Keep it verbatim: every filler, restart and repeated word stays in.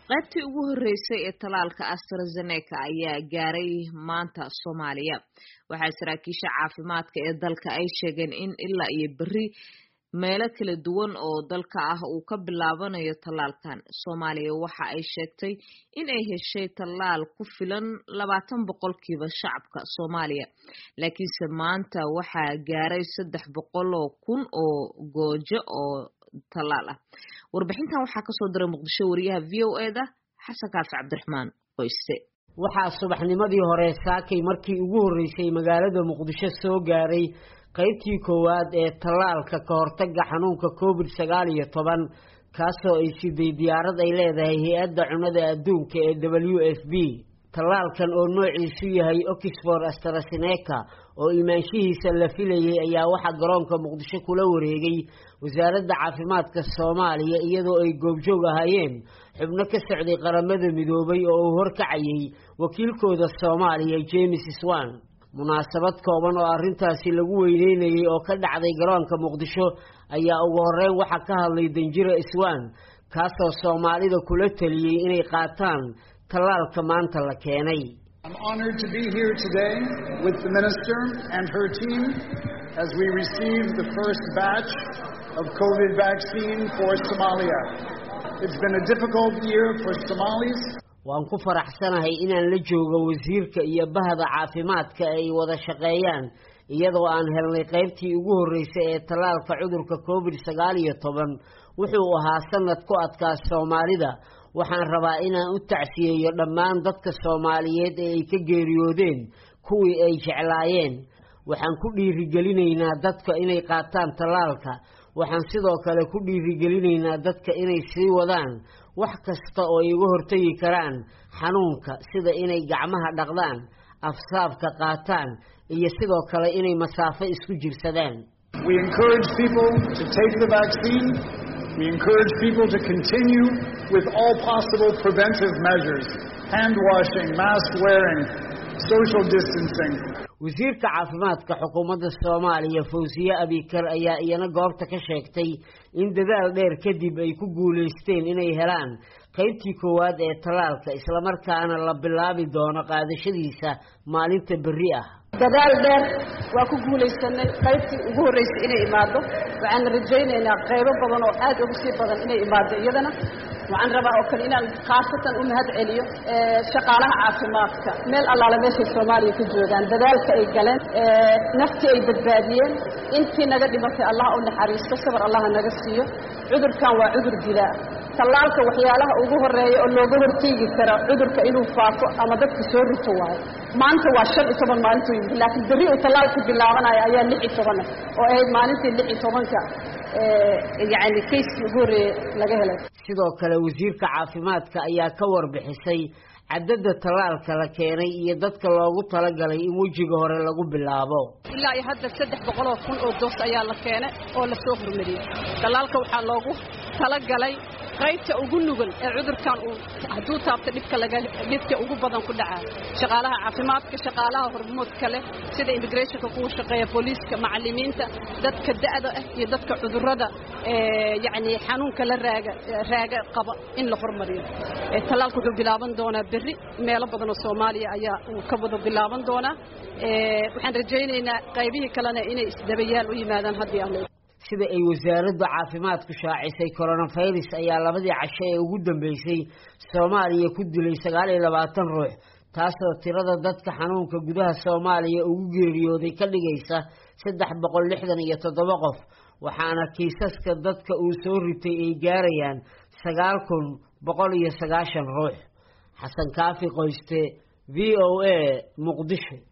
qaybtii ugu horeysay ee talaalka AstraZeneca ayaa gaaray maanta Soomaaliya. Waxaa saraakiisha caafimaadka ee dalka ay sheegeen in ilaa iyo berri meelo kala duwan oo dalka ah uu ka bilaabanayo talaalkan. Soomaaliya waxa ay sheegtay in ay heshay talaal ku filan labaatan boqolkiiba shacabka Soomaaliya. Laakiinse maanta waxaa gaaray saddex boqol oo kun oo goojo oo talaal ah. warbixintan waxaa ka soo diray Muqdisho wariyaha V O A da Xasan Kaafi Cabdiraxmaan Qoyse. waxaa subaxnimadii hore saakay markii ugu horeysay magaalada Muqdisho soo gaaray qaybtii koowaad ee talaalka ka hortagga xanuunka COVID sagaal iyo toban kaasoo ay siday diyaarad ay leedahay hay'adda cunnada adduunka ee W F P. talaalkan oo noociisu yahay Oxford AstraZeneca oo imaanshihiisa la filayay ayaa waxa garoonka Muqdisho kula wareegay wasaaradda caafimaadka Soomaaliya iyadoo ay goobjoog ahaayeen xubno ka socday qaramada midoobay oo uu horkacayay wakiilkooda Soomaaliya James Swan. munaasabad kooban oo arintaasi lagu weyneynayay oo ka dhacday garoonka Muqdisho ayaa ugu horeyn waxa ka hadlay Danjira Swan kaasoo Soomaalida kula taliyay inay qaataan talaalka maanta la keenay. I'm honored to be here today with the minister and her team as we receive the first batch of COVID vaccine for Somalia. It's been a difficult year for Somalis. waan ku faraxsanahay inaan la joogo wasiirka iyo bahda caafimaadka ay wada shaqeeyaan iyadoo aan helnay qaybtii ugu horeysay ee talaalka cudurka COVID sagaal iyo toban. wuxuu ahaa sanad ku adkaa Soomaalida. waxaan rabaa inaan u tacsiyeeyo dhammaan dadka Soomaaliyeed ee ay ka geeriyoodeen kuwii ay jeclaayeen. waxaan ku dhiirigelinaynaa dadka inay qaataan talaalka. waxaan sidoo kale ku dhiirigelinaynaa dadka inay sii wadaan wax kasta oo ay uga hortagi karaan xanuunka sida inay gacmaha dhaqdaan, afsaabka qaataan iyo sidoo kale inay masaafo isku jirsadaan. We encourage people to take the vaccine. We encourage people to continue with all possible preventive measures: hand washing, mask wearing, social distancing. wasiirka caafimaadka xukuumadda Soomaaliya Fawziya Abikar ayaa iyana goobta ka sheegtay in dadaal dheer kadib ay ku guuleysteen inay helaan qaybtii koowaad ee talaalka isla markaana la bilaabi doono qaadashadiisa maalinta berri ah. dadaal dheer waa ku guuleysanay qaybtii ugu horeysay inay imaado. waxaan rajaynaynaa qaybo badan oo aad uga sii badan inay imaado iyadana. waxaan rabaa oo kale inaan qaasatan u mahad celiyo shaqaalaha caafimaadka meel allaale meeshay Soomaaliya ka joogaan dadaalka ay galeen naftii ay badbaadiyeen. intii naga dhimatay Allah u naxariisto, sabar Allah naga siiyo. cudurkan waa cudur dilaa. talaalka waxyaalaha ugu horeeya oo looga hortagi karo cudurka inuu faafo ama dadka soo rito waayo. maanta waa shan iyo toban maalintii laakiin berri uu talaalka bilaabanayo ayaa lix iyo toban oo ay maalintii lix iyo tobanka ee yaani case ugu horeeya laga helay. sidoo kale wasiirka caafimaadka ayaa ka warbixisay cadadda talaalka la keenay iyo dadka loogu talagalay in wajiga hore lagu bilaabo. ilaa iyo hadda saddex boqol oo kun oo doos ayaa la keenay oo la soo hormariyay. talaalka waxaa loogu talagalay qaybta ugu nugul ee cudurkan uu haduu taabto dhibka laga dhibka ugu badan ku dhaca shaqaalaha caafimaadka, shaqaalaha hormoodka leh sida immigration-ka ku shaqeeya, booliiska, macallimiinta, dadka da'da ah iyo dadka cudurrada ee yaani xanuunka la raaga raaga qaba in la hormariyo. ee talaalku wuxuu bilaaban doonaa berri meelo badan oo Soomaaliya ayaa uu ka wada bilaaban doonaa. ee waxaan rajaynaynaa qaybihii kalena inay isdabayaal u yimaadaan haddii aan sida ay wasaaradda caafimaadku shaacisay coronavirus ayaa labadii casho ee ugu dambeysay Soomaaliya ku dilay sagaal iyo labaatan ruux taasoo tirada dadka xanuunka gudaha Soomaaliya ugu geeriyooday ka dhigaysa saddex boqol lixdan iyo toddoba qof. waxaana kiisaska dadka uu soo ritay ay gaarayaan sagaal kun boqol iyo sagaashan ruux. Xasan Kaafi Qoyste, V O A, Muqdisho.